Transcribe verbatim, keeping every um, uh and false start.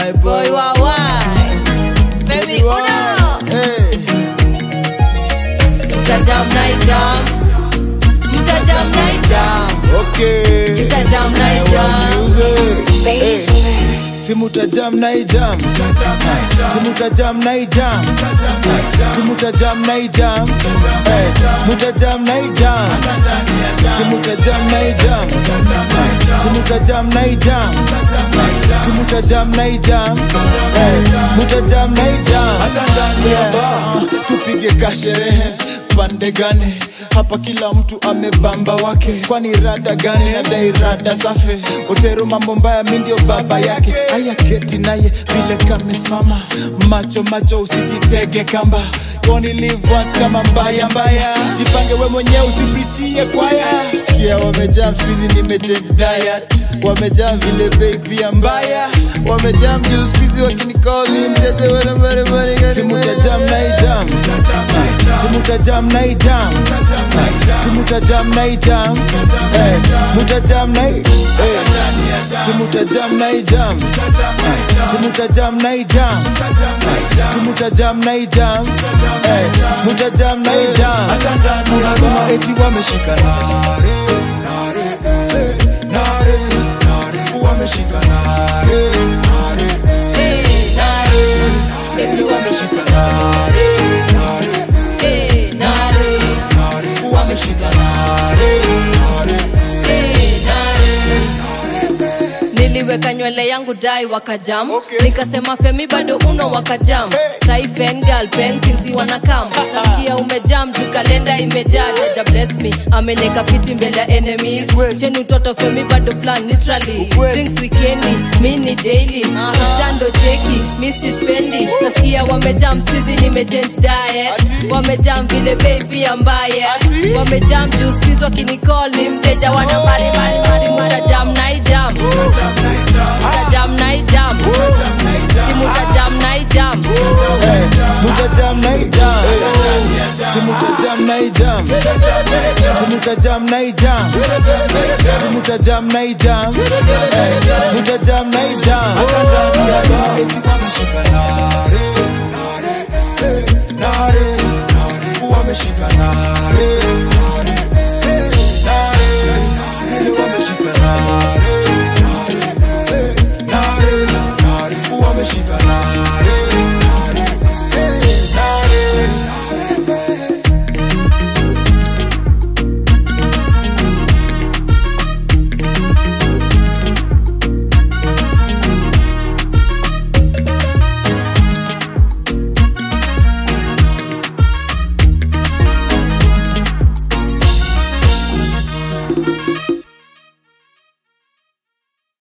my boy Wawa. Baby uno. Hey. Mutajam naijam. Mutajam naijam. Okay. Mutajam naijam. Music. Hey. Si mutajam naijam. Si mutajam naijam. Si mutajam naijam. Hey. Mutajam naijam. Si mutajam naijam. Si mutajam naijam. Si mutajam naijam. Hey. Mutajam naijam. Hata ndani ya bar tupige kasherehe pande gani. Hapa kila mtu amebamba wake. Kwani rada gani na dai rada safi. Otero mambo mbaya mimi ndio baba yake. Aya keti naye vile kamesimama. Macho macho usijitege kamba. You only live once kama mbaya mbaya. Jipange we mwenyewe usipichie kwaya. Sikia wamejam squeezy nimechange diet. Wamejam vile baby mbaya. Wamejam juu squeezy wakinicall mtete wale wale wale. Si mutajam naijam. Si mutajam naijam. Si mutajam naijam. Eh, mutajam naijam. Si mutajam naijam. Si mutajam naijam. Si mutajam naijam. Eh, mutajam naijam. Unaruma eti wameshika nare nare nare nare wameshika nare nare nare eti wameshika nare nare nare nare wameshika nare nare nare. Niliweka nywele yangu dai wakajam. Okay. Nikasema Femi bado uno wakajam. Hey. Sai fan girl painting si wanakam. Nasikia umejam juu kalenda imejaa. Jaja bless me ameneka fiti mbele ya enemies. Chenu toto Femi bado plan literally. Drinks weekendi mini daily. Stando cheki missy spendi. Nasikia wamejam squeezy nimechange diet. Wamejam vile baby ambaye. Wamejam juu squeeze wakinicall ni mteja wana mari mari mari. Mutajam naijam. Mutajam naijam. Si mutajam naijam. Mutajam naijam. Si mutajam naijam. Si mutajam naijam. Si mutajam naijam. Mutajam naijam. Eti wameshika nare nare nare wameshika nare.